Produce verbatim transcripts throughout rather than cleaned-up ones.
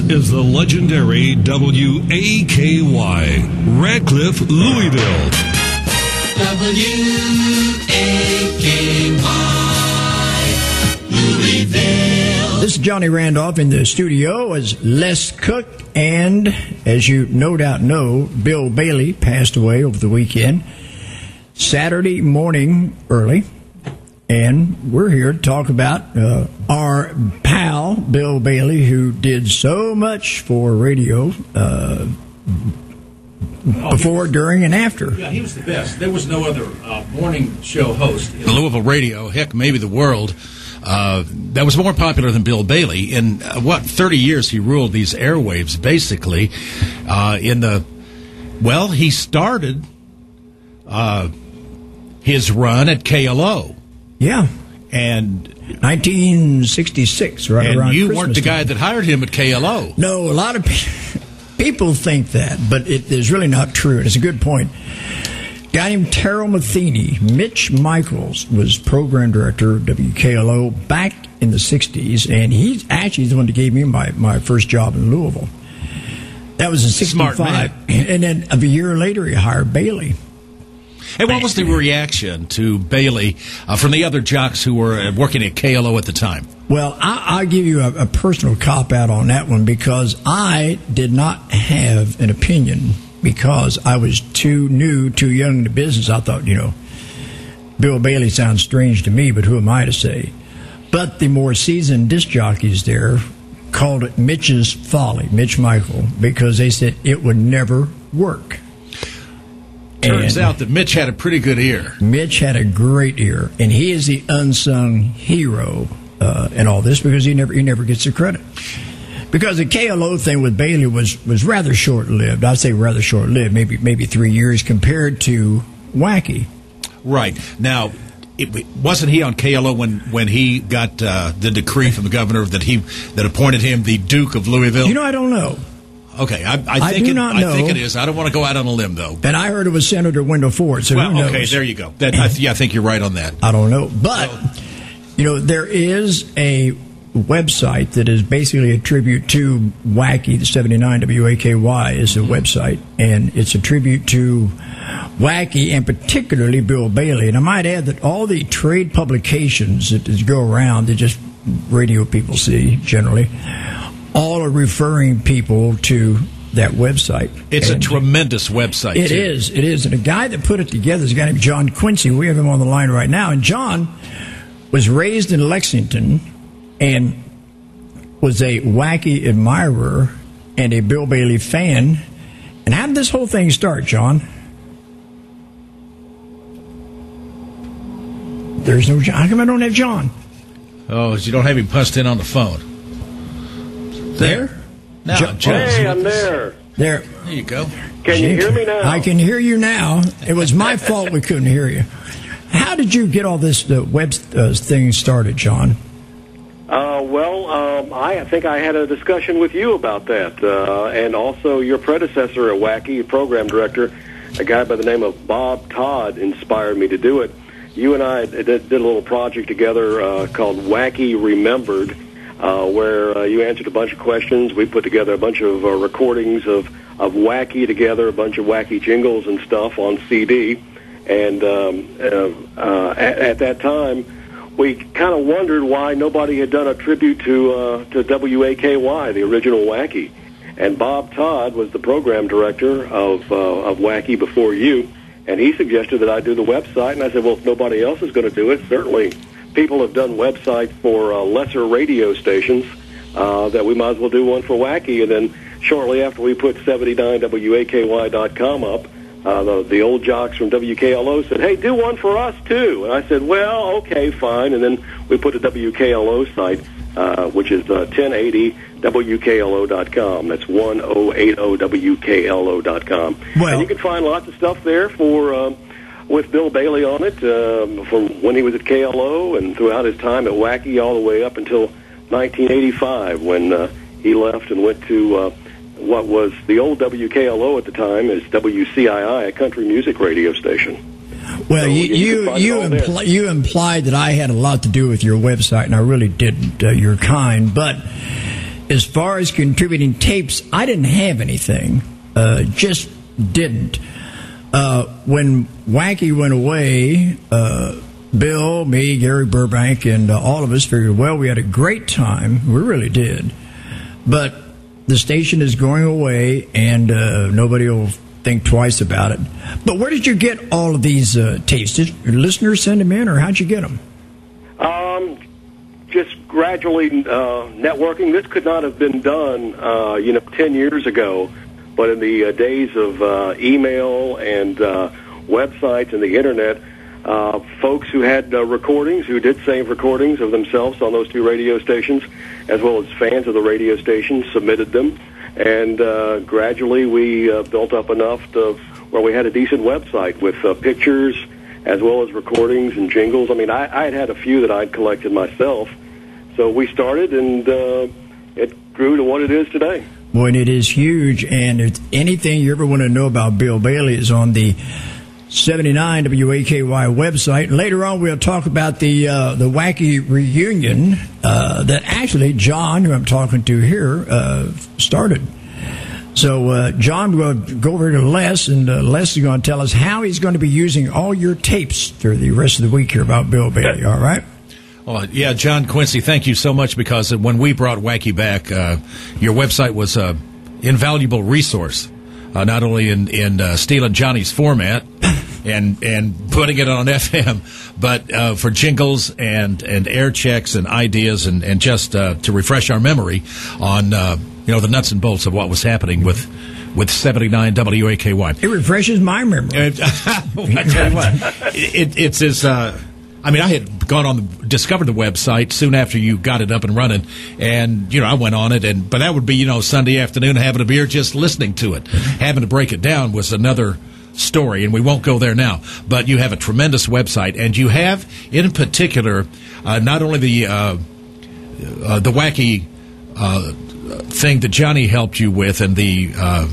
is the legendary W A K Y, Radcliffe, Louisville. W A K Y, Louisville. This is Johnny Randolph in the studio as Les Cook, and as you no doubt know, Bill Bailey passed away over the weekend, Saturday morning early. And we're here to talk about uh, our pal, Bill Bailey, who did so much for radio uh, before, during, and after. Yeah, he was the best. There was no other uh, morning show host. Louisville radio, heck, maybe the world, uh, that was more popular than Bill Bailey. In, uh, what, thirty years he ruled these airwaves, basically. Uh, in the, well, he started uh, his run at K L O. Yeah. And nineteen sixty-six, right and around you Christmas weren't the guy time. that hired him at K L O. No, a lot of pe- people think that, but it is really not true. It's a good point. A guy named Terrell Matheny, Mitch Michaels, was program director of W K L O back in the sixties, and he's actually the one that gave me my, my first job in Louisville. That was in sixty-five. Smart man. And then a year later, he hired Bailey. And what was the reaction to Bailey uh, from the other jocks who were uh, working at K L O at the time? Well, I, I'll give you a, a personal cop-out on that one because I did not have an opinion because I was too new, too young in the business. I thought, you know, Bill Bailey sounds strange to me, but who am I to say? But the more seasoned disc jockeys there called it Mitch's Folly, Mitch Michael, because they said it would never work. Turns And out that Mitch had a pretty good ear. Mitch had a great ear, and he is the unsung hero uh, in all this because he never he never gets the credit. Because the K L O thing with Bailey was, was rather short-lived. I'd say rather short-lived, maybe maybe three years compared to Wacky. Right. Now, it, wasn't he on K L O when, when he got uh, the decree from the governor that he that appointed him the Duke of Louisville? You know, I don't know. Okay, I, I I think do it, not I know. think it is. I don't want to go out on a limb, though. And I heard it was Senator Wendell Ford, so Well, who knows? okay, there you go. That, I, yeah, I think you're right on that. I don't know. But, you know, there is a website that is basically a tribute to Wacky, the seventy-nine W A K Y is a website, and it's a tribute to Wacky and particularly Bill Bailey. And I might add that all the trade publications that that go around, that just radio people see generally, all are referring people to that website. It's and a tremendous website, It too. is. It is. And the guy that put it together is a guy named John Quincy. We have him on the line right now. And John was raised in Lexington and was a Wacky admirer and a Bill Bailey fan. And how did this whole thing start, John? There's no John. How come I don't have John? Oh, you don't have him punched in on the phone. There? Now, Jo- John. Hey, I'm there. There. There you go. Can you hear me now? I can hear you now. It was my fault we couldn't hear you. How did you get all this uh, web uh, thing started, John? Uh, well, um, I think I had a discussion with you about that, uh, and also your predecessor at Wacky, program director, a guy by the name of Bob Todd, inspired me to do it. You and I did, did a little project together uh, called Wacky Remembered, uh, where uh, you answered a bunch of questions. We put together a bunch of uh, recordings of, of Wacky together, a bunch of Wacky jingles and stuff on C D. And um, uh, uh, at, at that time, we kind of wondered why nobody had done a tribute to uh, to W A K Y, the original Wacky. And Bob Todd was the program director of uh, of Wacky before you, and he suggested that I do the website. And I said, well, if nobody else is going to do it, certainly people have done websites for uh, lesser radio stations, uh, that we might as well do one for Wacky. And then shortly after we put seventy-nine W A K Y dot com up, Uh, the, the old jocks from W K L O said, hey, do one for us, too. And I said, well, okay, fine. And then we put a W K L O site, uh, which is uh, ten eighty W K L O dot com. That's ten eighty W K L O dot com. Well, and you can find lots of stuff there for um, with Bill Bailey on it, um, from when he was at K L O and throughout his time at Wacky all the way up until nineteen eighty-five when uh, he left and went to uh, what was the old W K L O at the time is W C I I, a country music radio station. Well, So you you you can find it you, all there. impl- you implied that I had a lot to do with your website, and I really didn't. Uh, you're kind, but as far as contributing tapes, I didn't have anything. Uh, just didn't. Uh, when Wacky went away, uh, Bill, me, Gary Burbank, and uh, all of us figured, well, we had a great time. We really did. But the station is going away, and uh, nobody will think twice about it. But where did you get all of these uh, tapes? Did your listeners send them in, or how'd you get them? Um, just gradually uh, networking. This could not have been done, uh, you know, ten years ago. But in the uh, days of uh, email and uh, websites and the Internet, uh, folks who had uh, recordings, who did save recordings of themselves on those two radio stations, as well as fans of the radio station, submitted them. And uh, gradually we uh, built up enough to where we had a decent website with uh, pictures as well as recordings and jingles. I mean, I, I had had a few that I'd collected myself. So we started, and uh, it grew to what it is today. Boy, and it is huge, and if anything you ever want to know about Bill Bailey is on the seventy-nine W A K Y website. Later on, we'll talk about the uh, the Wacky reunion uh, that actually John, who I'm talking to here, uh, started. So, uh, John, we'll go over to Les, and uh, Les is going to tell us how he's going to be using all your tapes for the rest of the week here about Bill Bailey, all right? Well, yeah, John Quincy, thank you so much, because when we brought Wacky back, uh, your website was an invaluable resource, uh, not only in, in uh, stealing Johnny's format and and putting it on F M, but uh, for jingles and, and air checks and ideas, and, and just uh, to refresh our memory on uh, you know the nuts and bolts of what was happening with with seventy-nine W A K Y. It refreshes my memory. I tell you what, it, it's as... Uh, I mean, I had gone on, the, discovered the website soon after you got it up and running, and, you know, I went on it, and but that would be, you know, Sunday afternoon having a beer just listening to it. Having to break it down was another story, and we won't go there now. But you have a tremendous website, and you have, in particular, uh, not only the, uh, uh, the wacky uh, thing that Johnny helped you with, and the... Uh,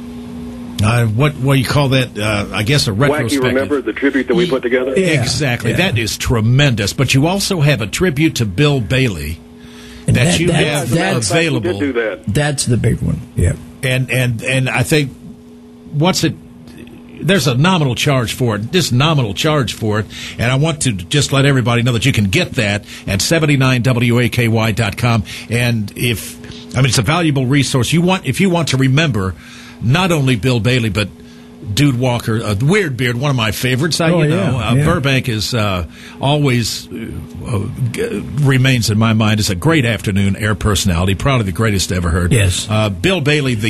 Uh, what what do you call that? Uh, I guess a retrospective. Wacky Remember, the tribute that we put together? Yeah. Exactly. Yeah. That is tremendous. But you also have a tribute to Bill Bailey that, that you that, have that's, available. We did do that. That's the big one, yeah. And, and, and I think, what's it... There's a nominal charge for it, just nominal charge for it, and I want to just let everybody know that you can get that at seventy-nine W A K Y dot com. And if, I mean, it's a valuable resource. You want, if you want to remember not only Bill Bailey, but Dude Walker, uh, Weird Beard, one of my favorites. I, oh, you yeah, know, uh, yeah. Burbank is uh, always uh, g- remains in my mind as a great afternoon air personality, probably the greatest ever heard. Yes. Uh, Bill Bailey, the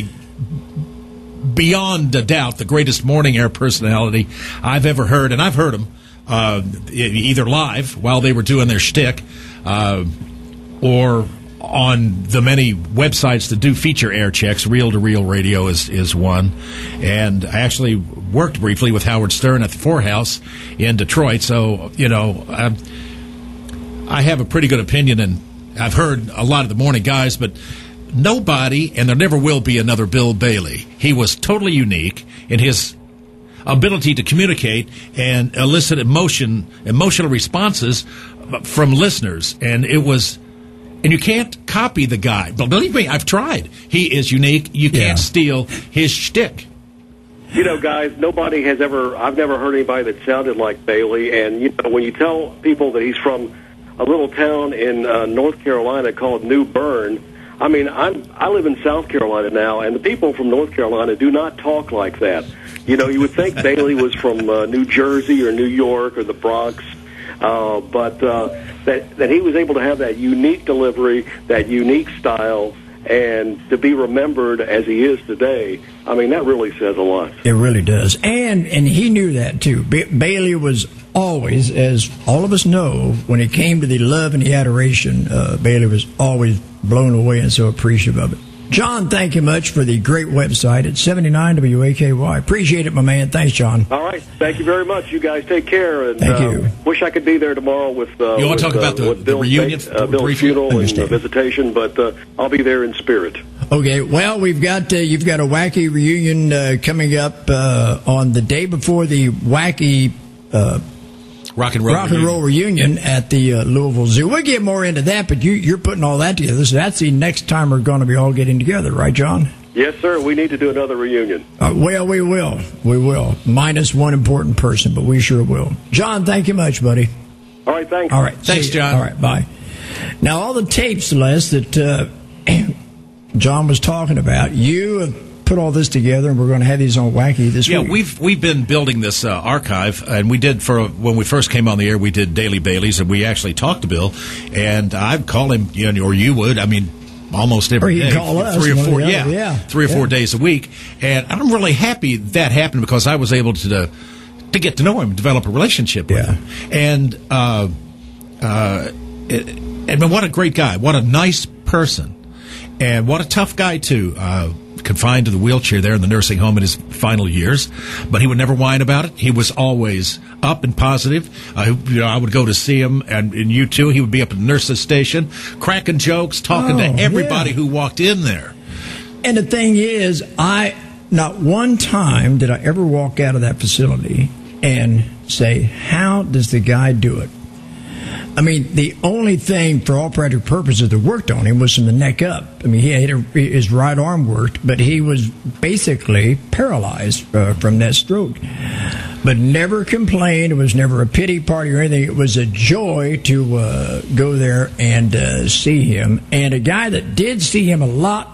beyond a doubt the greatest morning air personality I've ever heard, and I've heard him uh, either live while they were doing their shtick, uh, or on the many websites that do feature air checks. Reel to Reel Radio is, is one. And I actually worked briefly with Howard Stern at the Four House in Detroit. So, you know, I, I have a pretty good opinion, and I've heard a lot of the morning guys, but nobody, and there never will be another Bill Bailey. He was totally unique in his ability to communicate and elicit emotion, emotional responses from listeners. And it was... And you can't copy the guy. But believe me, I've tried. He is unique. You can't Yeah. steal his shtick. You know, guys, nobody has ever, I've never heard anybody that sounded like Bailey. And, you know, when you tell people that he's from a little town in uh, North Carolina called New Bern, I mean, I'm, I live in South Carolina now, and the people from North Carolina do not talk like that. You know, you would think Bailey was from uh, New Jersey or New York or the Bronx. Uh, but uh, that that he was able to have that unique delivery, that unique style, and to be remembered as he is today, I mean, that really says a lot. It really does. And and he knew that, too. Ba- Bailey was always, as all of us know, when it came to the love and the adoration, uh, Bailey was always blown away and so appreciative of it. John, thank you much for the great website at seventy-nine W A K Y. Appreciate it, my man. Thanks, John. All right. Thank you very much. You guys take care. And, Thank uh, you. Wish I could be there tomorrow with uh, You want to with, talk about uh, the- with the Bill's reunion, fate, uh, Bill's briefly? funeral and uh, Understand. visitation, but uh, I'll be there in spirit. Okay, well, we've got uh, you've got a Wacky reunion uh, coming up uh, on the day before the Wacky uh, Rock and Roll Rock and Roll Reunion at the uh, Louisville Zoo. We'll get more into that, but you, you're putting all that together. So that's the next time we're going to be all getting together, right, John? Yes, sir. We need to do another reunion. Uh, well, we will. We will. Minus one important person, but we sure will. John, thank you much, buddy. All right, thanks. All right. Thanks, See John. You. All right, bye. Now, all the tapes, Les, that uh, John was talking about, you have put all this together, and we're going to have these on Wacky this yeah, week. Yeah, we've we've been building this uh, archive, and we did for when we first came on the air. We did Daily Baileys, and we actually talked to Bill, and I'd call him, you know, or you would. I mean, almost every or he'd day, call us, three or four, other, yeah, yeah, three or yeah. four days a week. And I'm really happy that happened because I was able to uh, to get to know him, develop a relationship with Yeah. him, and uh, uh, it, and what a great guy, what a nice person. And what a tough guy, too. Uh, confined to the wheelchair there in the nursing home in his final years. But he would never whine about it. He was always up and positive. Uh, you know, I would go to see him, and, and you, too. He would be up at the nurse's station, cracking jokes, talking Oh, to everybody yeah. who walked in there. And the thing is, I not one time did I ever walk out of that facility and say, how does the guy do it? I mean, the only thing, for all practical purposes, that worked on him was from the neck up. I mean, he had a, his right arm worked, but he was basically paralyzed uh, from that stroke. But never complained. It was never a pity party or anything. It was a joy to uh, go there and uh, see him. And a guy that did see him a lot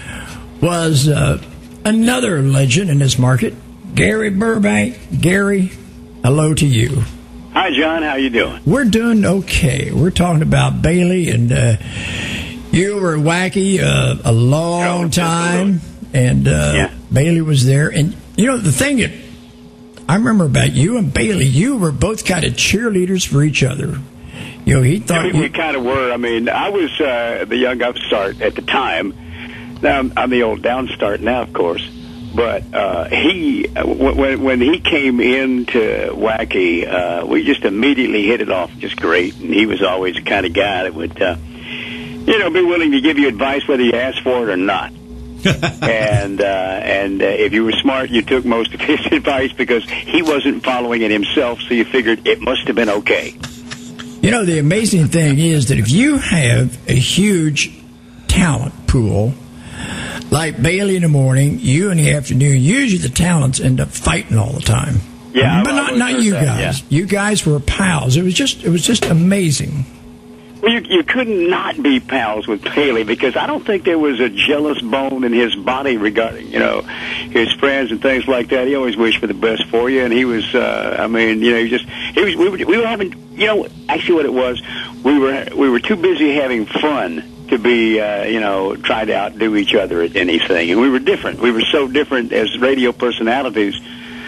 was uh, another legend in this market, Gary Burbank. Gary, hello to you. Hi, John. How you doing? We're doing okay. We're talking about Bailey, and uh, you were Wacky uh, a long Oh, time, and uh, Yeah. Bailey was there. And, you know, the thing that I remember about you and Bailey, you were both kind of cheerleaders for each other. You know, he thought... Yeah, we, we you, kind of were. I mean, I was uh, the young upstart at the time. Now I'm, I'm the old downstart now, of course. But uh, he, when when he came into Wacky, uh, we just immediately hit it off just great. And he was always the kind of guy that would, uh, you know, be willing to give you advice whether you asked for it or not. and uh, and uh, if you were smart, you took most of his advice because he wasn't following it himself, so you figured it must have been okay. You know, the amazing thing is that if you have a huge talent pool, like Bailey in the morning, you in the afternoon, usually the talents end up fighting all the time. Yeah, but I've not always not heard you that, guys. yeah. You guys were pals. It was just it was just amazing. Well, you, you couldn't not be pals with Bailey because I don't think there was a jealous bone in his body regarding, you know, his friends and things like that. He always wished for the best for you, and he was, uh, I mean, you know, he just, he was, we were, we were having, you know, actually what it was, we were, we were too busy having fun to be, uh, you know, try to outdo each other at anything. And we were different. We were so different as radio personalities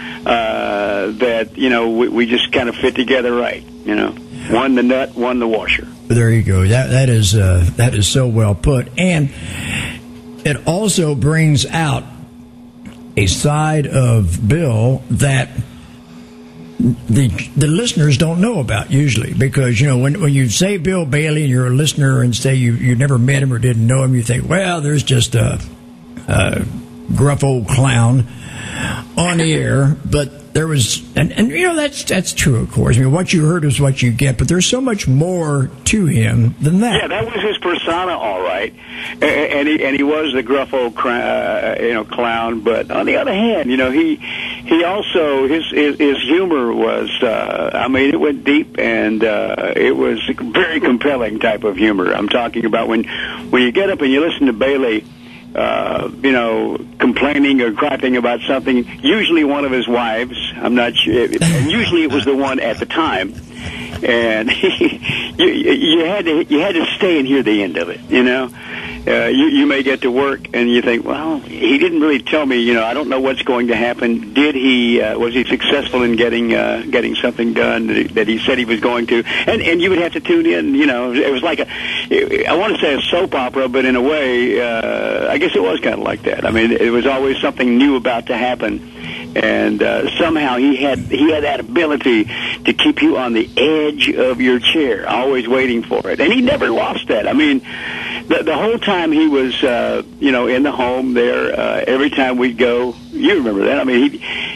uh, that, you know, we, we just kind of fit together right, you know. One the nut, one the washer. There you go. That that is uh, that is so well put, and it also brings out a side of Bill that the the listeners don't know about usually, because you know when when you say Bill Bailey and you're a listener and say you you never met him or didn't know him, you think, well, there's just a, a gruff old clown on the air, but. There was, and, and you know, that's that's true, of course. I mean, what you heard is what you get, but there's so much more to him than that. Yeah, that was his persona, all right, and, and he and he was the gruff old, uh, you know, clown. But on the other hand, you know, he he also his his, his humor was, uh, I mean, it went deep, and uh, it was a very compelling type of humor. I'm talking about when when you get up and you listen to Bailey. Uh, you know, complaining or griping about something, usually one of his wives, I'm not sure, and usually it was the one at the time, and you, you had to you had to stay and hear the end of it, you know. Uh, you, you may get to work and you think, well, he didn't really tell me, you know, I don't know what's going to happen. Did he, uh, was he successful in getting uh, getting something done that, that he said he was going to? And and you would have to tune in, you know. It was like a, I want to say a soap opera, but in a way, uh, I guess it was kind of like that. I mean, it was always something new about to happen. And uh, somehow he had he had that ability to keep you on the edge of your chair, always waiting for it. And he never lost that. I mean, the, the whole time he was, uh, you know, in the home there, uh, every time we'd go, you remember that. I mean, he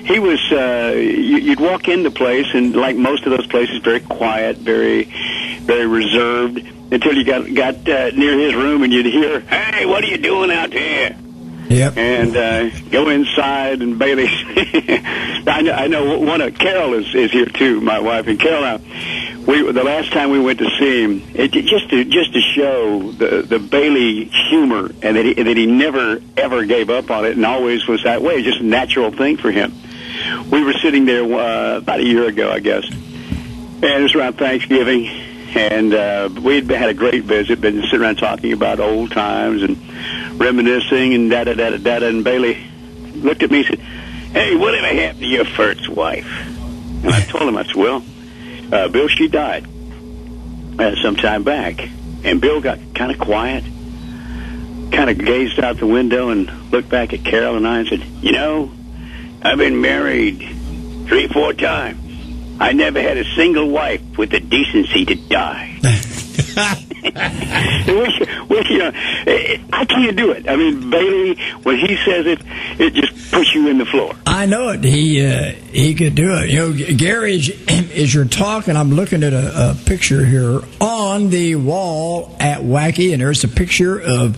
he was. Uh, you, you'd walk in the place, and like most of those places, very quiet, very, very reserved. Until you got got uh, near his room, and you'd hear, "Hey, what are you doing out there?" Yep. And uh, go inside, and Bailey. I know. I know. One of Carol is is here too. My wife and Carol. Uh, we the last time we went to see him, it, just to just to show the the Bailey humor, and that he, that he never ever gave up on it, and always was that way. Just a natural thing for him. We were sitting there uh, about a year ago, I guess, and it was around Thanksgiving, and uh, we'd had a great visit. Been sitting around talking about old times and reminiscing and da da da da da. And Bailey looked at me and said, "Hey, whatever happened to your first wife?" And I told him, I said, "Well, uh, Bill, she died uh, some time back." And Bill got kind of quiet, kind of gazed out the window and looked back at Carol and I and said, "You know, I've been married three, four times. I never had a single wife with the decency to die." we, we, you know, I can't do it. I mean, Bailey, when he says it, it just puts you in the floor. I know it. He uh, he could do it. You know, Gary, as, as you're talking, I'm looking at a, a picture here on the wall at Wacky, and there's a picture of.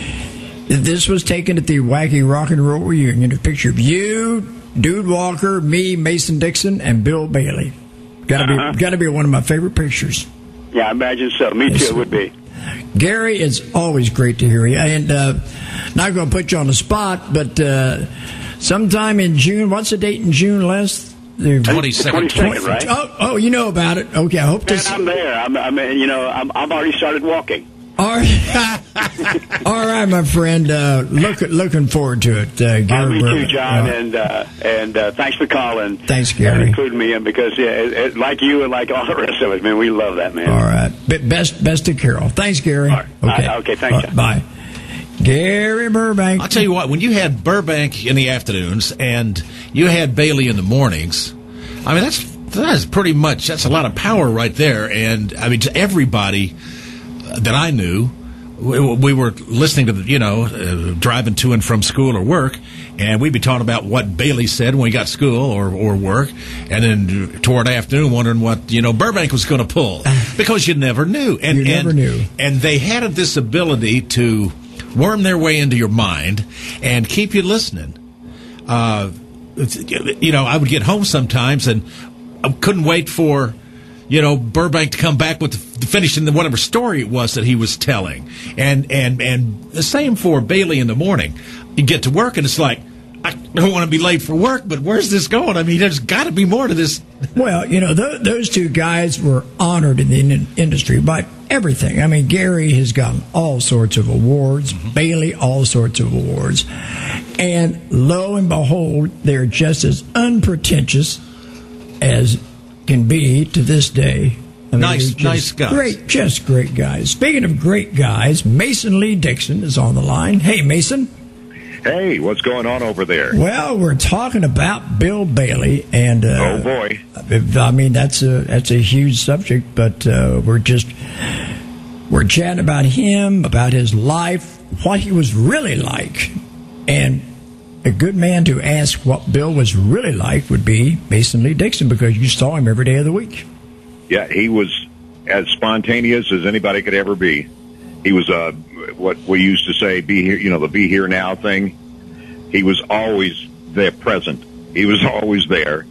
This was taken at the Wacky Rock and Roll Reunion. A picture of you, Dude Walker, me, Mason Dixon, and Bill Bailey. Got to Uh-huh. be got to be one of my favorite pictures. Yeah, I imagine so. Me too, it would be. Gary, it's always great to hear you. And uh, not going to put you on the spot, but uh, sometime in June. What's the date in June, Les? The twenty-second. twenty-second, right? Oh, oh, you know about it. Okay, I hope to. And I'm there. I'm, I'm, you know, I'm, I've already started walking. All right, all right, my friend. Uh, look, looking forward to it. Uh, Gary Uh, me too, Burbank. John, Uh, and uh, and uh, thanks for calling. Thanks, Gary. And including me in because yeah, it, it, like you and like all the rest of us, man, we love that, man. All right, Be- best best to Carol. Thanks, Gary. All right. Okay, Uh, okay, thanks, All right, John. bye. Gary Burbank. I'll tell you what, when you had Burbank in the afternoons and you had Bailey in the mornings, I mean, that's that's pretty much, that's a lot of power right there. And, I mean, to everybody that I knew, we, we were listening to, the, you know, uh, driving to and from school or work, and we'd be talking about what Bailey said when we got school or, or work, and then toward afternoon wondering what, you know, Burbank was going to pull, because you never knew. And, You never and, knew. And they had this ability to worm their way into your mind and keep you listening. Uh, you know, I would get home sometimes and I couldn't wait for, you know, Burbank to come back with the, finishing the whatever story it was that he was telling. And, and, and the same for Bailey in the morning. You get to work and it's like, I don't want to be late for work, but where's this going? I mean, there's got to be more to this. Well, you know, th- those two guys were honored in the in- industry by everything. I mean, Gary has gotten all sorts of awards, mm-hmm. Bailey, all sorts of awards. And lo and behold, they're just as unpretentious as can be to this day. I mean, Nice, they're just nice guys. Great, just great guys. Speaking of great guys, Mason Lee Dixon is on the line. Hey, Mason. Hey, what's going on over there? Well, we're talking about Bill Bailey, and uh, Oh, boy. I mean that's a that's a huge subject, but uh, we're just we're chatting about him, about his life, what he was really like, and a good man to ask what Bill was really like would be Mason Lee Dixon, because you saw him every day of the week. Yeah, he was as spontaneous as anybody could ever be. He was uh, what we used to say, be here, you know, the be here now thing. He was always there, present. He was always there.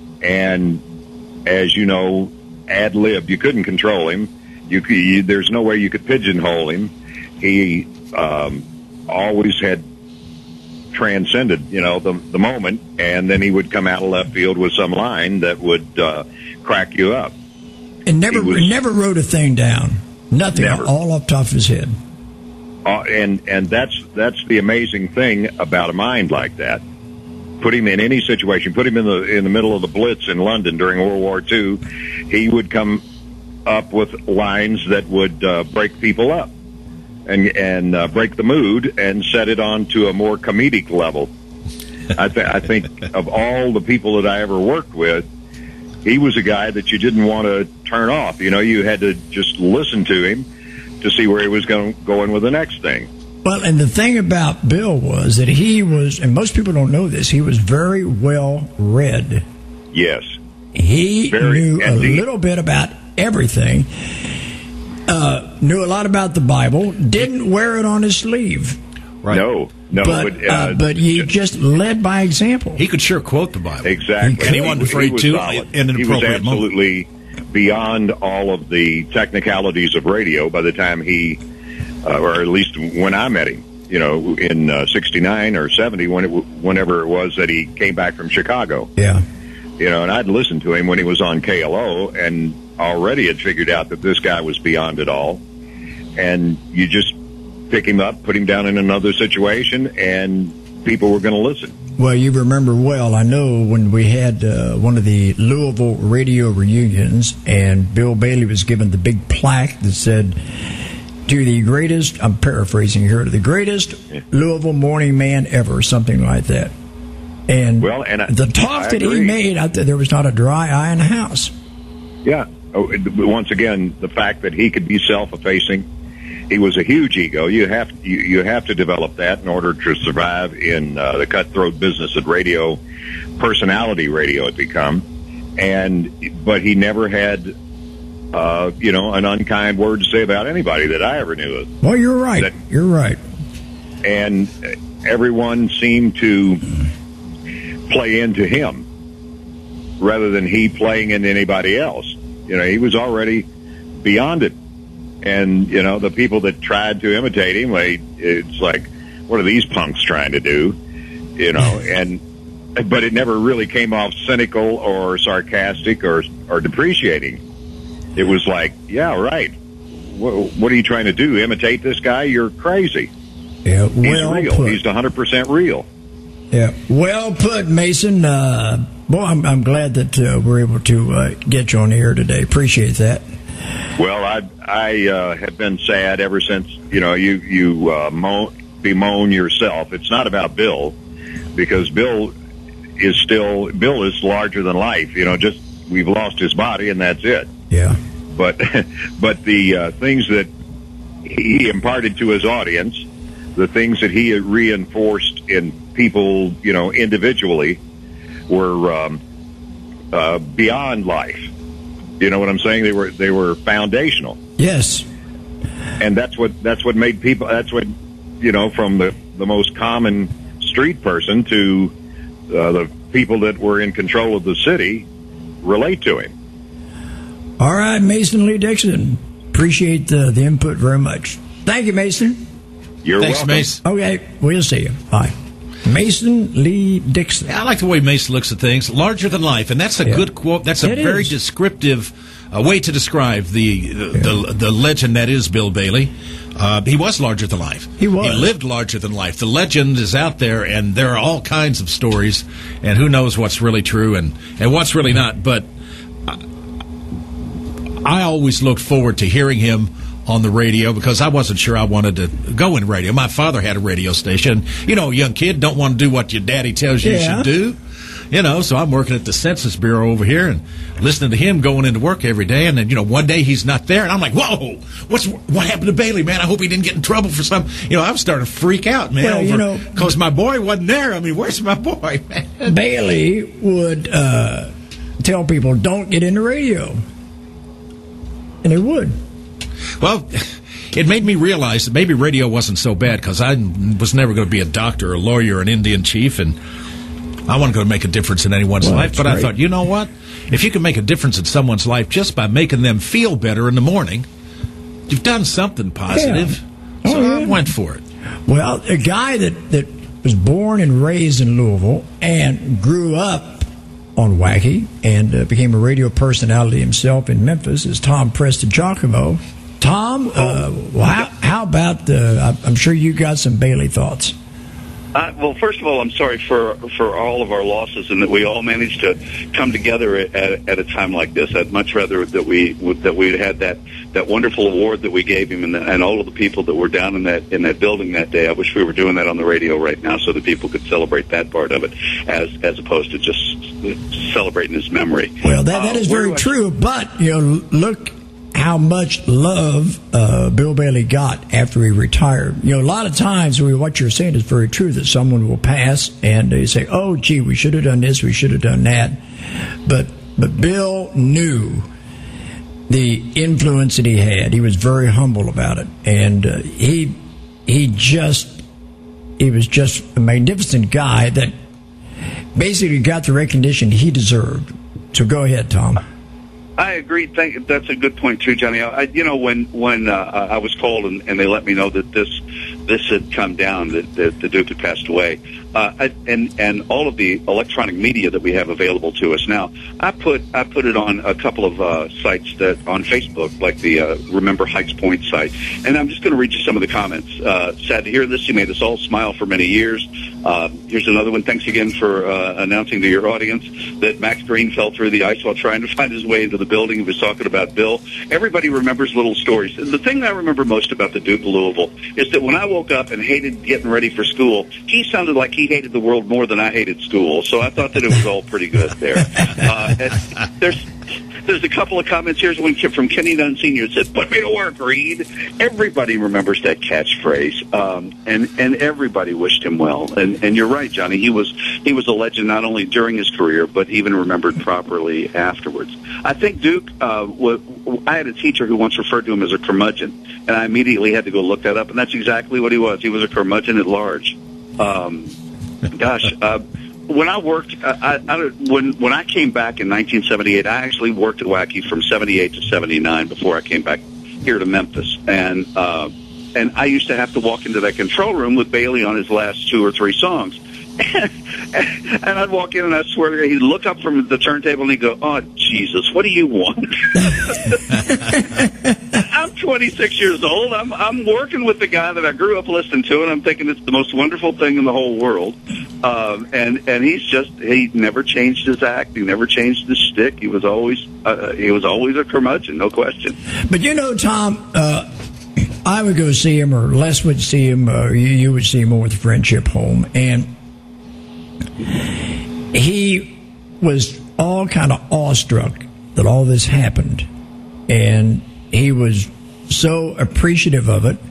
And as you know, ad lib, you couldn't control him. You, could, you there's no way you could pigeonhole him. He um, always had transcended, you know, the the moment, and then he would come out of left field with some line that would uh, crack you up. And never He was- never wrote a thing down. Nothing, Never. all up top of his head. Uh, and and that's that's the amazing thing about a mind like that. Put him in any situation. Put him in the in the middle of the Blitz in London during World War Two. He would come up with lines that would uh, break people up and and uh, break the mood and set it on to a more comedic level. I, th- I think of all the people that I ever worked with, he was a guy that you didn't want to turn off. You know, you had to just listen to him to see where he was going, going with the next thing. Well, and the thing about Bill was that he was, and most people don't know this, he was very well read. Yes. He Very knew a indeed. little bit about everything, uh, knew a lot about the Bible, didn't wear it on his sleeve. Right. No, no. but but, uh, uh, but he just led by example. He could sure quote the Bible. Exactly. And he wasn't afraid was to solid. in an He was appropriate moment. absolutely beyond all of the technicalities of radio by the time he, uh, or at least when I met him, you know, in uh, sixty-nine or seventy, when it, w- whenever it was that he came back from Chicago. Yeah. You know, and I'd listened to him when he was on K L O and already had figured out that this guy was beyond it all. And you just pick him up, put him down in another situation, and people were going to listen. Well, you remember well, I know when we had uh, one of the Louisville radio reunions, and Bill Bailey was given the big plaque that said, to the greatest, I'm paraphrasing here, to the greatest Louisville morning man ever, something like that. And, Well, and I- the talk I that he agree. made, I th- there was not a dry eye in the house. Yeah. Oh, it- once again, the fact that he could be self-effacing, he was a huge ego. You have you, you have to develop that in order to survive in uh, the cutthroat business that radio, personality radio had become. And but he never had, uh, you know, an unkind word to say about anybody that I ever knew of. Well, you're right. That- you're right. And everyone seemed to play into him rather than he playing into anybody else. You know, he was already beyond it. And, you know, the people that tried to imitate him, like, it's like, what are these punks trying to do? You know, and, but it never really came off cynical or sarcastic or, or depreciating. It was like, yeah, right. What, what are you trying to do? Imitate this guy? You're crazy. Yeah, He's well real. put. He's one hundred percent real. Yeah, well put, Mason. Uh, boy, I'm, I'm glad that uh, we're able to uh, get you on the air today. Appreciate that. Well, I I uh, have been sad ever since, you know, you you uh, moan, bemoan yourself. It's not about Bill, because Bill is still Bill is larger than life. You know, just we've lost his body and that's it. Yeah. But but the uh, things that he imparted to his audience, the things that he had reinforced in people, you know, individually, were um, uh, beyond life. You know what I'm saying? They were they were foundational. Yes. And that's what that's what made people. That's what, you know, from the the most common street person to uh, the people that were in control of the city relate to him. All right, Mason Lee Dixon. Appreciate the, the input very much. Thank you, Mason. You're Thanks, welcome. Mace. Okay, we'll see you. Bye. Mason Lee Dixon. I like the way Mace looks at things, larger than life, and that's a Yeah. good quote. That's a It very is. descriptive uh, way to describe the the, the the legend that is Bill Bailey. Uh, he was larger than life. He was. He lived larger than life. The legend is out there, and there are all kinds of stories, and who knows what's really true and, and what's really not. But I, I always looked forward to hearing him on the radio because I wasn't sure I wanted to go in radio. My father had a radio station. You know, a young kid don't want to do what your daddy tells you Yeah. you should do. You know, so I'm working at the Census Bureau over here and listening to him going into work every day. And then, you know, one day he's not there, and I'm like, "Whoa, what's what happened to Bailey, man? I hope he didn't get in trouble for something." You know, I'm starting to freak out, man, Well, you know- because my boy wasn't there. I mean, where's my boy, man? Bailey would uh, tell people, don't get into radio. And they would. Well, it made me realize that maybe radio wasn't so bad because I was never going to be a doctor, or a lawyer, or an Indian chief, and I wasn't going to make a difference in anyone's Well, life. that's But I great. thought, you know what? If you can make a difference in someone's life just by making them feel better in the morning, you've done something positive. Yeah. So Oh, I yeah. went for it. Well, a guy that, that was born and raised in Louisville and grew up on Wacky and uh, became a radio personality himself in Memphis is Tom Prestigiacomo. Tom, uh, well, how, how about the, I'm sure you got some Bailey thoughts. Uh, well, first of all, I'm sorry for for all of our losses, and that we all managed to come together at, at a time like this. I'd much rather that we that we had that, that wonderful award that we gave him, and, the, and all of the people that were down in that in that building that day. I wish we were doing that on the radio right now, so that people could celebrate that part of it, as as opposed to just celebrating his memory. Well, that, that Uh, is where very do I- true, but, you know, look how much love uh, Bill Bailey got after he retired. You know, a lot of times what you're saying is very true, that someone will pass and they say, oh, gee, we should have done this, we should have done that. But, but Bill knew the influence that he had. He was very humble about it. And uh, he he just, he was just a magnificent guy that basically got the recognition he deserved. So go ahead, Tom. I agree. Thank, that's a good point too, Johnny. I, you know, when when uh, I was called and, and they let me know that this this had come down, that, that the Duke had passed away, uh, I, and and all of the electronic media that we have available to us now, I put I put it on a couple of uh, sites that on Facebook, like the uh, Remember Heights Point site, and I'm just going to read you some of the comments. Uh, sad to hear this. You made us all smile for many years. Uh, here's another one. Thanks again for uh, announcing to your audience that Max Green fell through the ice while trying to find his way into the building. He was talking about Bill. Everybody remembers little stories. And the thing I remember most about the Duke of Louisville is that when I woke up and hated getting ready for school, he sounded like he hated the world more than I hated school. So I thought that it was all pretty good there. Uh, and there's There's a couple of comments. Here's one from Kenny Dunn Senior It said, put me to work, Reed. Everybody remembers that catchphrase, um, and, and everybody wished him well. And, and you're right, Johnny. He was he was a legend not only during his career, but even remembered properly afterwards. I think Duke, uh, w- I had a teacher who once referred to him as a curmudgeon, and I immediately had to go look that up, and that's exactly what he was. He was a curmudgeon at large. Um, gosh, uh, When I worked, I, I, when when I came back in nineteen seventy-eight, I actually worked at Wacky from seventy-eight to seventy-nine before I came back here to Memphis, and uh, and I used to have to walk into that control room with Bailey on his last two or three songs, and, and I'd walk in and I swear to God, he'd look up from the turntable and he'd go, "Oh Jesus, what do you want?" I'm twenty-six years old. I'm I'm working with the guy that I grew up listening to, and I'm thinking it's the most wonderful thing in the whole world. Um, and and he's just he never changed his act. He never changed his shtick. He was always uh, he was always a curmudgeon, no question. But you know, Tom, uh, I would go see him, or Les would see him, or you, you would see him over at the Friendship Home, and he was all kind of awestruck that all this happened, and he was so appreciative of it,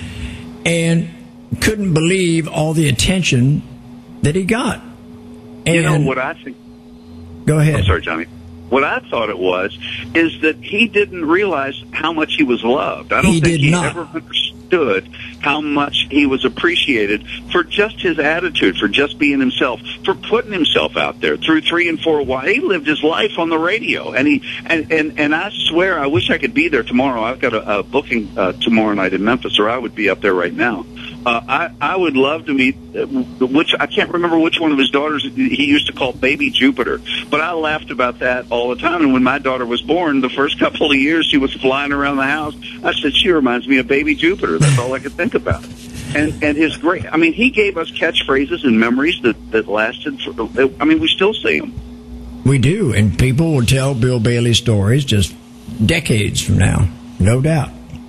and couldn't believe all the attention that he got. And you know what I think? Go ahead. I'm sorry, Johnny. What I thought it was is that he didn't realize how much he was loved. I don't he think did he not. ever understood how much he was appreciated for just his attitude, for just being himself, for putting himself out there through three and four. Why he lived his life on the radio, and he and and, and I swear I wish I could be there tomorrow. I've got a, a booking uh, tomorrow night in Memphis, or I would be up there right now. Uh, I, I would love to meet, uh, which I can't remember which one of his daughters he used to call Baby Jupiter, but I laughed about that all the time. And when my daughter was born, the first couple of years she was flying around the house, I said, she reminds me of Baby Jupiter. That's all I could think about. And and his great, I mean, he gave us catchphrases and memories that, that lasted, for, I mean, we still see them. We do, and people will tell Bill Bailey stories just decades from now, no doubt.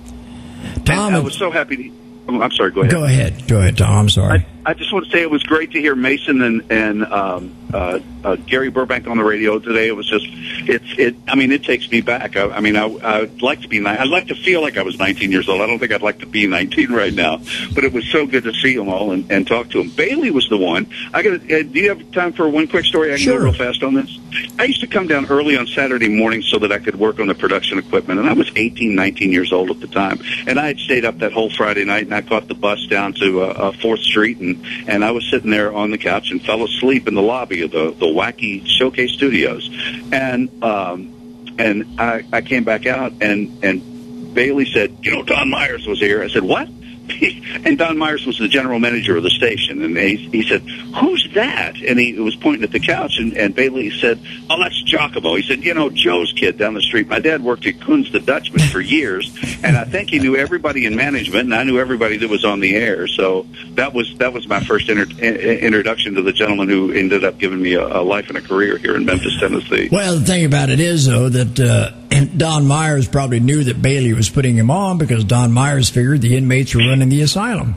Tom, and I was so happy to... I'm sorry, go ahead. Go ahead. Go ahead, Tom. I'm sorry. I, I just want to say it was great to hear Mason and, and um, uh, uh, Gary Burbank on the radio today. It was just, it's, it. I mean, it takes me back. I, I mean, I, I'd like to be, I'd like to feel like I was nineteen years old. I don't think I'd like to be nineteen right now, but it was so good to see them all and, and talk to them. Bailey was the one. I got. Uh, do you have time for one quick story? I can Sure. go real fast on this. I used to come down early on Saturday mornings so that I could work on the production equipment, and I was eighteen, nineteen years old at the time, and I had stayed up that whole Friday night, and I caught the bus down to uh, uh, fourth Street, and, and I was sitting there on the couch and fell asleep in the lobby of the, the Wacky Showcase Studios. And um, and I, I came back out, and, and Bailey said, you know, Don Myers was here. I said, what? And Don Myers was the general manager of the station, and he, he said, who's that? And he was pointing at the couch, and, and Bailey said, oh, that's Giacomo. He said, you know, Joe's kid down the street. My dad worked at Coons the Dutchman for years, and I think he knew everybody in management, and I knew everybody that was on the air. So that was that was my first inter- introduction to the gentleman who ended up giving me a, a life and a career here in Memphis, Tennessee. Well, the thing about it is, though, that uh, Don Myers probably knew that Bailey was putting him on because Don Myers figured the inmates were running the asylum.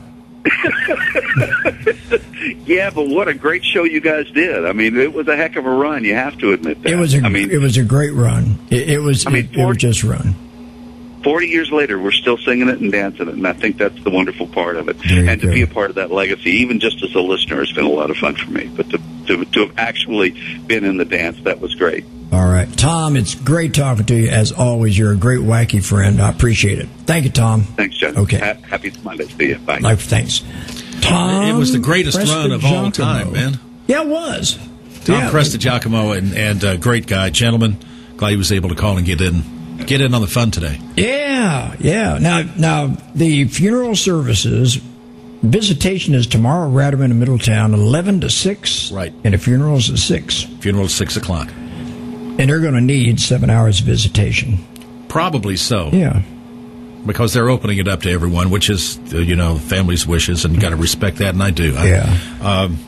Yeah, but what a great show you guys did. I mean, it was a heck of a run. You have to admit that. It was a, I mean, it was a great run. It, it was, I mean, it, it was just a run. forty years later, we're still singing it and dancing it, and I think that's the wonderful part of it. And to go. be a part of that legacy, even just as a listener, has been a lot of fun for me. But to, to, to have actually been in the dance, that was great. All right. Tom, it's great talking to you. As always, you're a great wacky friend. I appreciate it. Thank you, Tom. Thanks, John. Okay. Ha- happy Monday to you. Bye. Life, thanks. Tom It was the greatest run of all Giacomo. time, man. Yeah, it was. Tom yeah. Presta Giacomo, and, and uh, great guy, gentleman. Glad he was able to call and get in, get in on the fun today. Yeah, yeah. Now, now the funeral services, visitation is tomorrow, Ratterman in Middletown, eleven to six. Right. And the funeral's at six. Funeral at six o'clock. And they're going to need seven hours of visitation. Probably so. Yeah. Because they're opening it up to everyone, which is, uh, you know, family's wishes, and you got to respect that, and I do. I, Yeah. Um,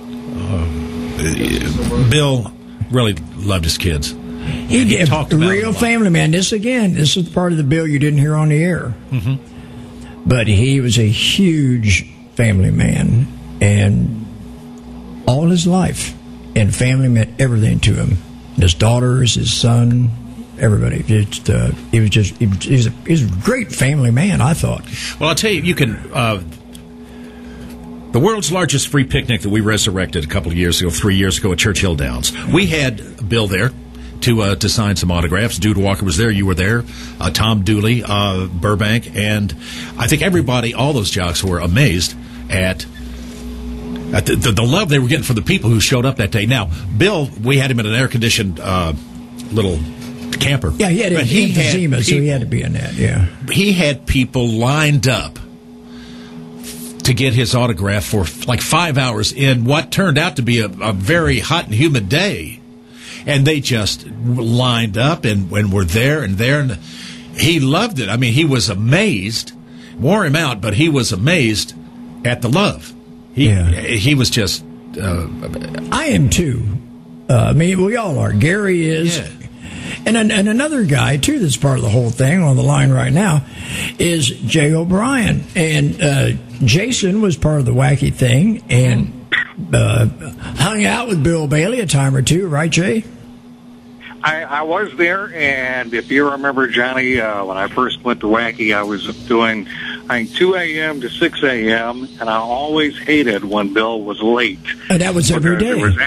uh, Bill really loved his kids. He, he did. talked about it a Real lot. family man. This, again, this is part of the bill you didn't hear on the air. Mm-hmm. But he was a huge family man, and all his life, and family meant everything to him. His daughters, his son, everybody. Just, uh, he was just, he was, he was a, he was a great family man, I thought. Well, I'll tell you, you can. Uh, the world's largest free picnic that we resurrected a couple of years ago, three years ago at Churchill Downs. We had Bill there to uh, to sign some autographs. Dude Walker was there. You were there. Uh, Tom Dooley, uh, Burbank, and I think everybody, all those jocks, were amazed at. At the, the, the love they were getting from the people who showed up that day. Now, Bill, we had him in an air-conditioned uh, little camper. Yeah, he had But he had emphysema, so he people- had to be in that, yeah. He had people lined up to get his autograph for like five hours in what turned out to be a, a very hot and humid day. And they just lined up and, and were there and there. And he loved it. I mean, he was amazed. Wore him out, but he was amazed at the love. He, Yeah. he was just... Uh, I am too. Uh, I mean, we all are. Gary is. Yeah. And, an, and another guy, too, that's part of the whole thing on the line right now is Jay O'Brien. And uh, Jason was part of the wacky thing and uh, hung out with Bill Bailey a time or two, right, Jay? I, I was there, and if you remember, Johnny, uh, when I first went to Wacky, I was doing, I think, two a.m. to six a.m., and I always hated when Bill was late. And that was every Because day. There was,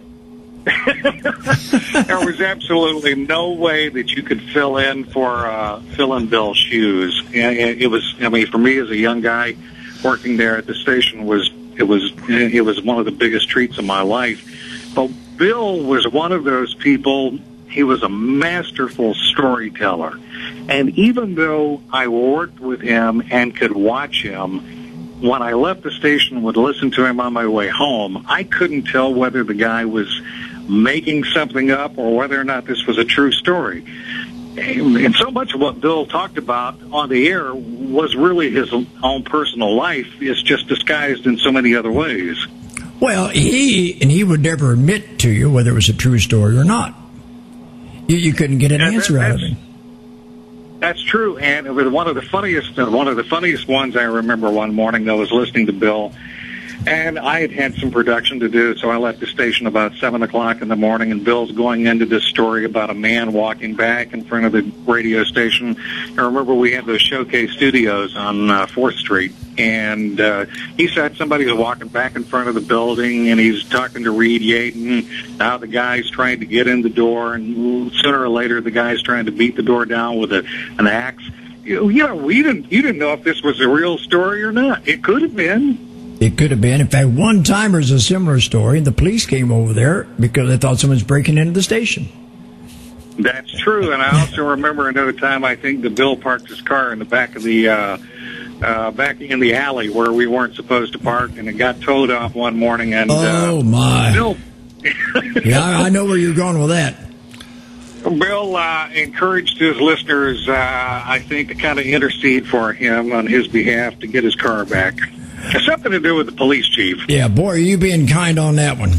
abso- there was absolutely no way that you could fill in for uh, fill in Bill's shoes. And it, it was, I mean, for me as a young guy working there at the station, was it was it was one of the biggest treats of my life. But Bill was one of those people. He was a masterful storyteller. And even though I worked with him and could watch him, when I left the station and would listen to him on my way home, I couldn't tell whether the guy was making something up or whether or not this was a true story. And so much of what Bill talked about on the air was really his own personal life. It's just disguised in so many other ways. Well, he and he would never admit to you whether it was a true story or not. You, you couldn't get an Yeah, that- answer out of that's- him. That's true, and it was one of the funniest, uh, one of the funniest ones I remember. One morning, I was listening to Bill, and I had had some production to do, so I left the station about seven o'clock in the morning. And Bill's going into this story about a man walking back in front of the radio station. I remember we had those Showcase Studios on uh, Fourth Street, and uh, he said somebody was walking back in front of the building, and he's talking to Reed Yaten. Now the guy's trying to get in the door, and sooner or later, the guy's trying to beat the door down with a, an axe. You you know, we didn't you didn't know if this was a real story or not. It could have been. It could have been. In fact, one time there's a similar story. The police came over there because they thought someone was breaking into the station. That's true, and I also remember another time. I think that Bill parked his car in the back of the uh, uh, back in the alley where we weren't supposed to park, and it got towed off one morning. And Oh, uh, my. Bill, Yeah, I I know where you're going with that. Bill uh, encouraged his listeners, uh, I think, to kind of intercede for him on his behalf to get his car back. It's something to do with the police chief. Yeah, boy, are you being kind on that one.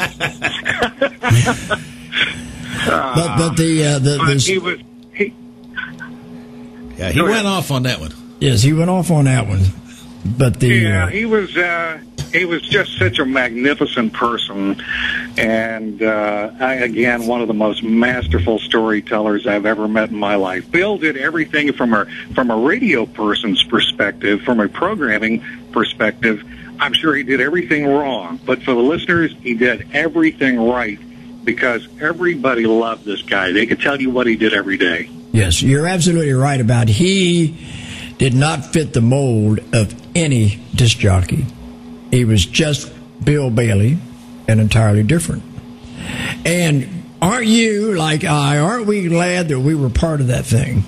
but but the uh, the, But the he was he, yeah, he Go went ahead. off on that one. yes, he went off on that one. But the yeah, uh, he was. Uh, he was just such a magnificent person, and uh, I, again, one of the most masterful storytellers I've ever met in my life. Bill did everything from a from a radio person's perspective, from a programming perspective. I'm sure he did everything wrong, but for the listeners, he did everything right because everybody loved this guy. They could tell you what he did every day. Yes, you're absolutely right about it. He did not fit the mold of any disc jockey. He was just Bill Bailey and entirely different. And aren't you, like I, aren't we glad that we were part of that thing?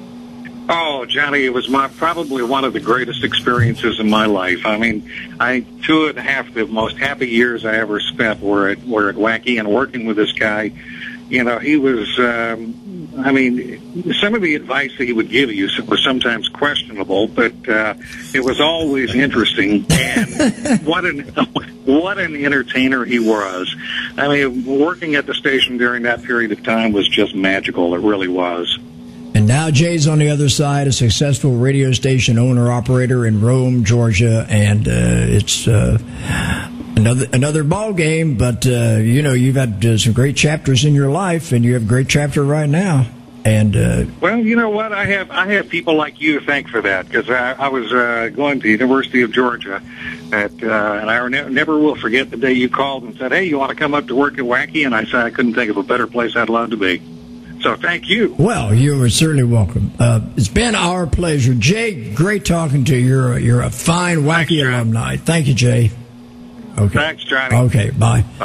Oh, Johnny, it was my probably one of the greatest experiences in my life. I mean, I two and a half the most happy years I ever spent were at were at Wacky, and working with this guy. You know, he was. Um, I mean, some of the advice that he would give you was sometimes questionable, but uh, it was always interesting. And what an what an entertainer he was! I mean, working at the station during that period of time was just magical. It really was. And now Jay's on the other side, a successful radio station owner-operator in Rome, Georgia, and uh, it's uh, another another ball game. But uh, you know, you've had uh, some great chapters in your life, and you have a great chapter right now. And uh, well, you know what? I have I have people like you to thank for that, because I, I was uh, going to the University of Georgia, at, uh, and I ne- never will forget the day you called and said, "Hey, you want to come up to work at Wacky?" And I said I couldn't think of a better place I'd love to be. So thank you. Well, you are certainly welcome. Uh, it's been our pleasure. Jay, great talking to you. You're a, you're a fine Wacky Thanks, alumni. Thank you, Jay. Okay. Thanks, Johnny. Okay, bye. bye.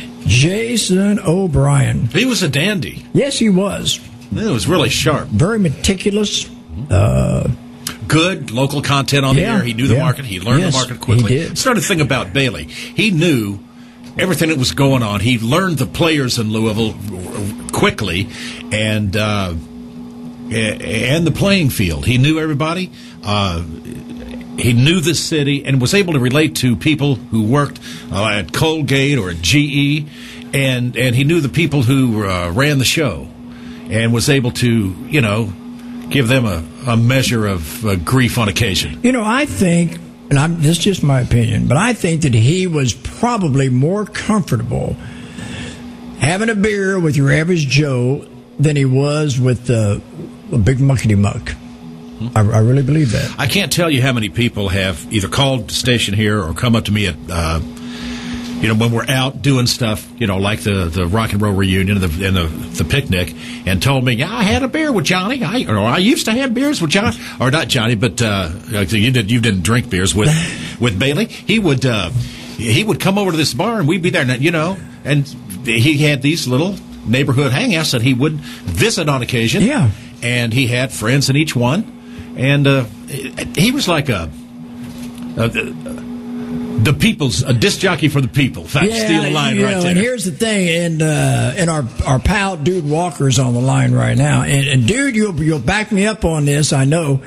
Jason O'Brien. He was a dandy. Yes, he was. It was really sharp. Very meticulous. Uh, Good local content on yeah, the air. He knew the yeah. market. He learned yes, the market quickly. He did. Started to think about Bailey. He knew everything that was going on. He learned the players in Louisville quickly, and uh, and the playing field. He knew everybody. Uh, he knew the city and was able to relate to people who worked uh, at Colgate or at G E, and and he knew the people who uh, ran the show, and was able to, you know, give them a, a measure of uh, grief on occasion. You know, I think. And I'm, this is just my opinion, but I think that he was probably more comfortable having a beer with your average Joe than he was with uh, a big muckety muck. Hmm. I, I really believe that. I can't tell you how many people have either called the station here or come up to me at, uh, you know, when we're out doing stuff, you know, like the, the rock and roll reunion and the, and the the picnic, and told me, yeah, I had a beer with Johnny. I or I used to have beers with Johnny, or not Johnny, but uh, you did you didn't drink beers with with Bailey. He would uh, he would come over to this bar and we'd be there, you know, and he had these little neighborhood hangouts that he would visit on occasion. Yeah, and he had friends in each one, and uh, he was like a. a, a The people's a disc jockey for the people. Fact, yeah, steal a line you right know, there. And here's the thing, and uh, and our our pal Dude Walker's on the line right now, and, and Dude, you'll you'll back me up on this. I know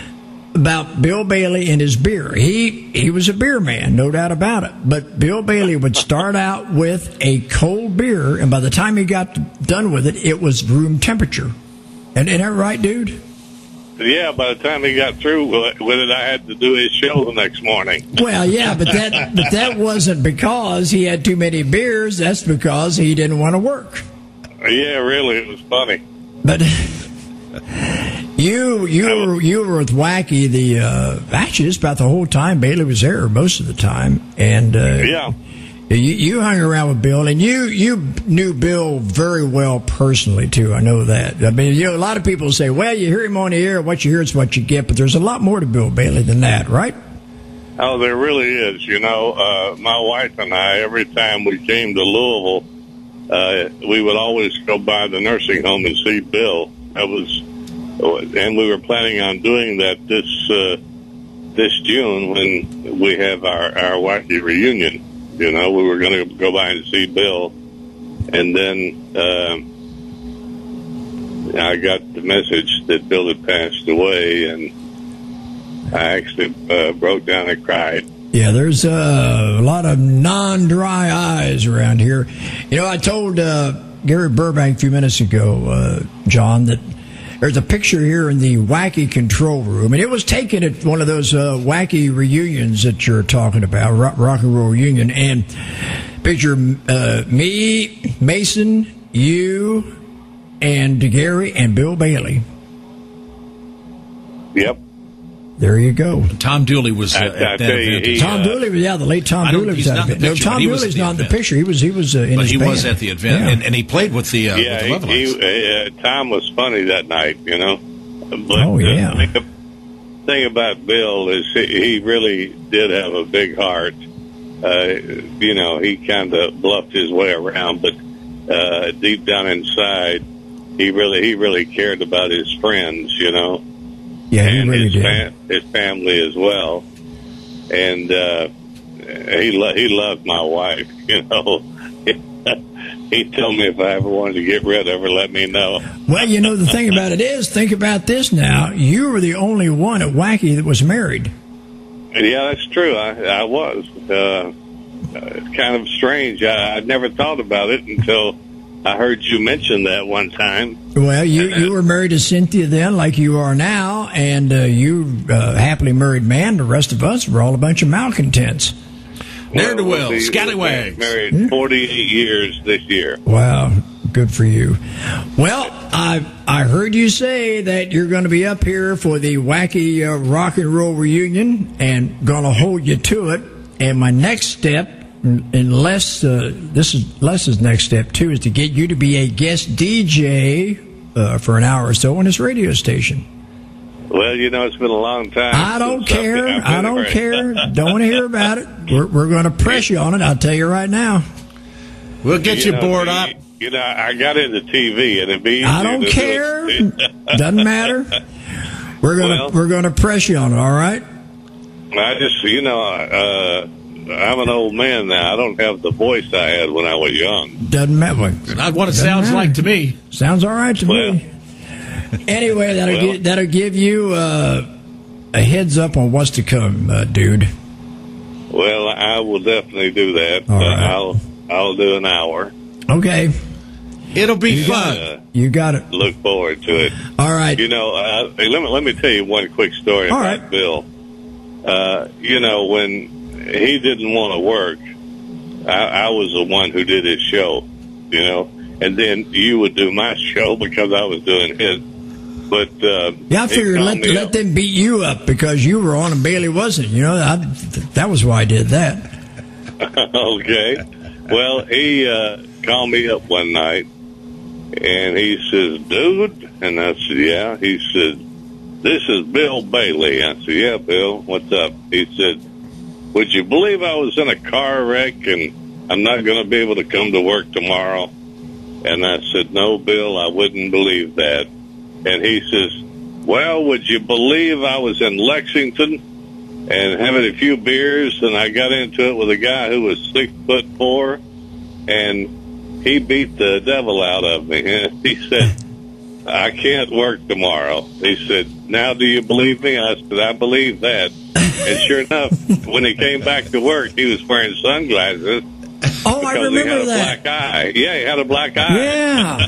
about Bill Bailey and his beer. He he was a beer man, no doubt about it. But Bill Bailey would start out with a cold beer, and by the time he got done with it, it was room temperature. And isn't that right, Dude? Yeah, by the time he got through with it, I had to do his show the next morning. Well, yeah, but that but that wasn't because he had too many beers. That's because he didn't want to work. Yeah, really, it was funny. But you you were you were with Wacky the uh, actually just about the whole time Bailey was there, most of the time, and uh, yeah. You, you hung around with Bill, and you, you knew Bill very well personally, too. I know that. I mean, you know, a lot of people say, well, you hear him on the air, what you hear is what you get, but there's a lot more to Bill Bailey than that, right? Oh, there really is. You know, uh, my wife and I, every time we came to Louisville, uh, we would always go by the nursing home and see Bill. That was, and we were planning on doing that this uh, this June when we have our, our Wacky reunion. You know, we were going to go by and see Bill, and then uh, I got the message that Bill had passed away, and I actually uh, broke down and cried. Yeah, there's uh, a lot of non-dry eyes around here. You know, I told uh, Gary Burbank a few minutes ago, uh, John, that There's a picture here in the Wacky control room, and it was taken at one of those uh, wacky reunions that you're talking about, rock, rock and roll reunion. And picture uh, me, Mason, you, and Gary, and Bill Bailey. Yep. There you go. Tom Dooley was uh, I- I at that tell you, event. he, Tom uh, Dooley was, yeah, the late Tom I don't- Dooley was he's at not the in the event. picture, No, Tom but he was Dooley's at the not in the event. picture. He was, he was uh, in But his he band. was at the event, Yeah. and, and he played with the, uh, Yeah, with the he, Lovelights. he, uh, Tom was funny that night, you know. But Oh, yeah. the thing, thing about Bill is he, he really did have a big heart. Uh, you know, he kind of bluffed his way around, but uh, deep down inside, he really he really cared about his friends, you know, Yeah, he and really his did. fa- his family as well. And uh, he lo- he loved my wife, you know. He told me if I ever wanted to get rid of her, let me know. Well, you know, the thing about it is, think about this now. You were the only one at Wacky that was married. Yeah, that's true. I, I was. Uh, it's kind of strange. I, I'd never thought about it until I heard you mention that one time. Well, you, you were married to Cynthia then, like you are now, and uh, you uh, happily married man. The rest of us were all a bunch of malcontents. Ne'er-do-well, we'll be- scallywags. Married forty-eight years this year. Wow, good for you. Well, I I heard you say that you're going to be up here for the Wacky uh, Rock and Roll reunion, and going to hold you to it. And my next step, unless uh, this is Les's next step too, is to get you to be a guest D J uh, for an hour or so on this radio station. Well, you know, it's been a long time. I don't since I've care. been- I've I been don't around. care. Don't want to hear about it. We're, we're going to press you on it. I'll tell you right now. We'll get you, know, bored the- up. You know, I got into T V, and it'd be I easier don't to care. do it. Doesn't matter. We're gonna Well- we're gonna press you on it. All right. I just, you know, uh, I'm an old man now. I don't have the voice I had when I was young. Doesn't matter. Not what it Doesn't sounds matter. like to me. Sounds all right to Well. me. Anyway, that'll Well. gi- that'll give you uh, a heads up on what's to come, uh, dude. Well, I will definitely do that. All Uh, right. I'll I'll do an hour. Okay, It'll be You got fun. Uh, you got it. look forward to it. All right. You know, uh, hey, let me let me tell you one quick story All about right. Bill. Uh, you know, when he didn't want to work, I, I was the one who did his show. You know, and then you would do my show because I was doing his. But uh, Yeah, I he figured called let me let up. them beat you up because you were on and Bailey wasn't. You know, I, that was why I did that. Okay. Well, he uh, called me up one night, and he says, "Dude," and I said, "Yeah." He said, "This is Bill Bailey." I said, "Yeah, Bill. What's up?" He said, "Would you believe I was in a car wreck and I'm not going to be able to come to work tomorrow?" And I said, "No, Bill, I wouldn't believe that." And he says, "Well, would you believe I was in Lexington and having a few beers, and I got into it with a guy who was six foot four, and he beat the devil out of me." And he said, "I can't work tomorrow." He said, "Now do you believe me?" I said, "I believe that." And sure enough, when he came back to work, he was wearing sunglasses. Oh, I because he had remember a that. black eye. Yeah, he had a black eye. Yeah.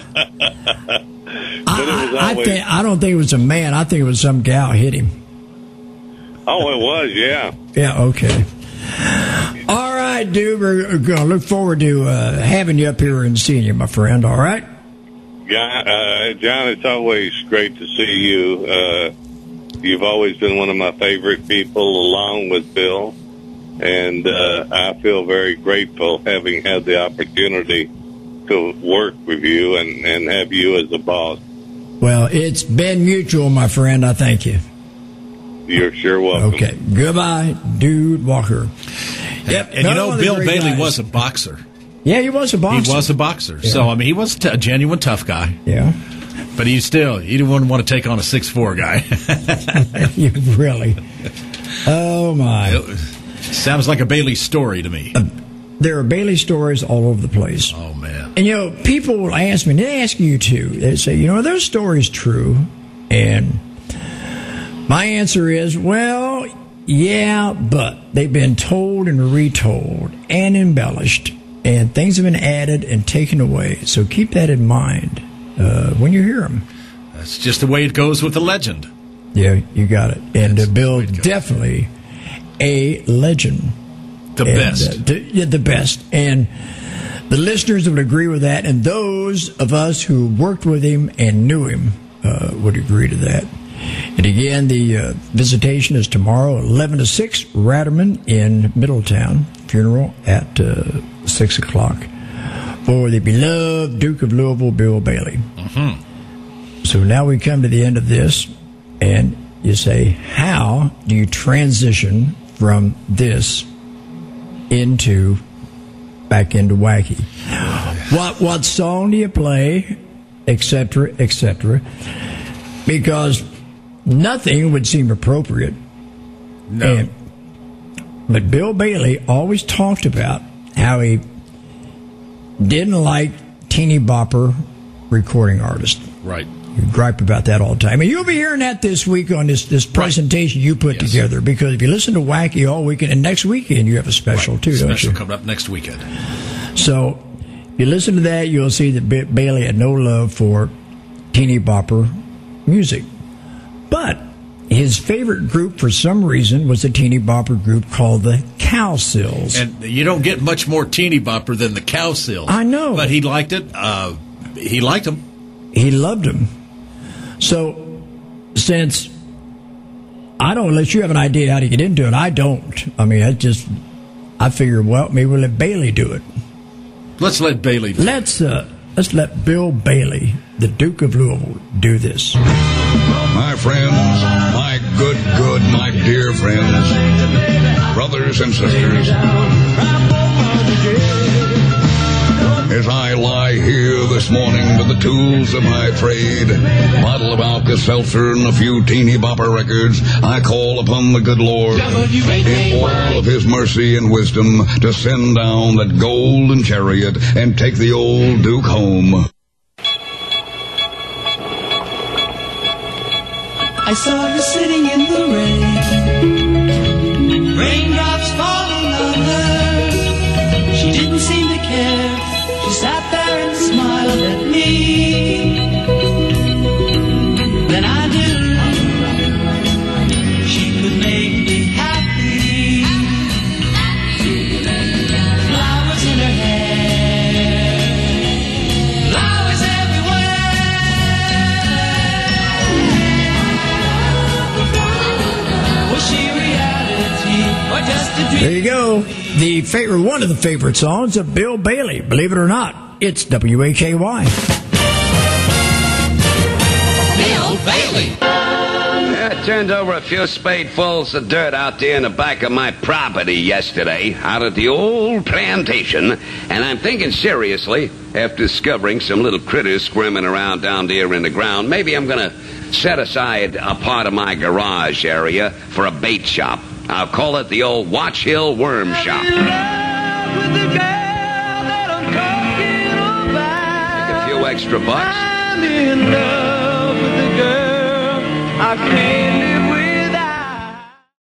But it was I, I, always- think, I don't think it was a man. I think it was some gal hit him. Oh, it was, yeah. Yeah, okay. All right, dude. We're going to look forward to uh, having you up here and seeing you, my friend. All right? John, uh, John, it's always great to see you. Uh, you've always been one of my favorite people, along with Bill. And uh, I feel very grateful having had the opportunity to work with you and, and have you as a boss. Well, it's been mutual, my friend. I thank you. You're sure welcome. Okay. Goodbye, dude Walker. Yep. And you another know, one of the Bill great Bailey guys. was a boxer. Yeah, he was a boxer. He was a boxer. Yeah. So, I mean, he was t- a genuine tough guy. Yeah. But he still, he didn't want to take on a six foot four guy. You really. Oh, my. It sounds like a Bailey story to me. Uh, there are Bailey stories all over the place. Oh, man. And, you know, people will ask me, and they ask you too. They say, you know, are those stories true? And my answer is, well, yeah, but they've been told and retold and embellished, and things have been added and taken away. So keep that in mind uh, when you hear them. That's just the way it goes with the legend. Yeah, you got it. And uh, Bill, definitely a legend. The and, best. Uh, the, yeah, the best. And the listeners would agree with that, and those of us who worked with him and knew him uh, would agree to that. And again, the uh, visitation is tomorrow, eleven to six, Ratterman in Middletown. Funeral at uh, six o'clock for the beloved Duke of Louisville, Bill Bailey. Mm-hmm. So now we come to the end of this, and you say, how do you transition from this into back into wacky? What what song do you play, et cetera, et cetera? Because nothing would seem appropriate. No. And, but Bill Bailey always talked about how he didn't like teeny bopper recording artists. Right. You gripe about that all the time. And you'll be hearing that this week on this, this presentation right. you put yes. together. Because if you listen to Wacky all weekend, and next weekend you have a special right. too, special don't you? Coming up next weekend. So if you listen to that, you'll see that B- Bailey had no love for teeny bopper music. But his favorite group, for some reason, was a teeny bopper group called the Cowsills. And you don't get much more teeny bopper than the Cowsills. I know. But he liked it. Uh, he liked them. He loved them. So, since I don't, unless you have an idea how to get into it, I don't. I mean, I just, I figure, well, maybe we'll let Bailey do it. Let's let Bailey do it. Let's, uh, let's let Bill Bailey, the Duke of Louisville, do this. My friends, my good, good, my dear friends, brothers and sisters, as I lie here this morning with the tools of my trade, bottle of Alka-Seltzer and a few teeny bopper records, I call upon the good Lord in all of his mercy and wisdom to send down that golden chariot and take the old Duke home. I saw her sitting in the rain, raindrops falling on her. She didn't seem to care. She sat there and smiled at me. Then I knew she could make me happy. Flowers in her hair, flowers everywhere. Was she reality or just a dream? There you go. The favorite, one of the favorite songs of Bill Bailey. Believe it or not, it's W A K Y. Bill Bailey. I turned over a few spadefuls of dirt out there in the back of my property yesterday, out at the old plantation, and I'm thinking seriously, after discovering some little critters squirming around down there in the ground, maybe I'm going to set aside a part of my garage area for a bait shop. I'll call it the old Watch Hill Worm Shop. Take a few extra bucks. I'm in love with the girl I can't